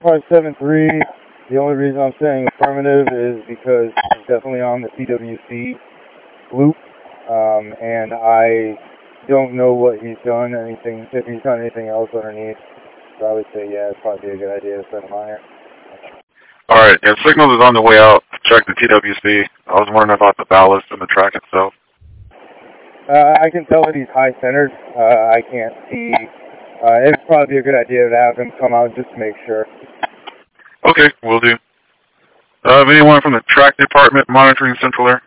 Probably 7-3. The only reason I'm saying affirmative is because he's definitely on the TWC loop, and I don't know what he's done, if he's done anything else underneath. So I would say, yeah, it's probably a good idea to send him on here. Alright, yeah, signal is on the way out. Check the TWC. I was wondering about the ballast and the track itself. I can tell that he's high-centered. I can't see. It'd probably be a good idea to have him come out just to make sure. Okay, will do. Anyone from the track department monitoring Central Air?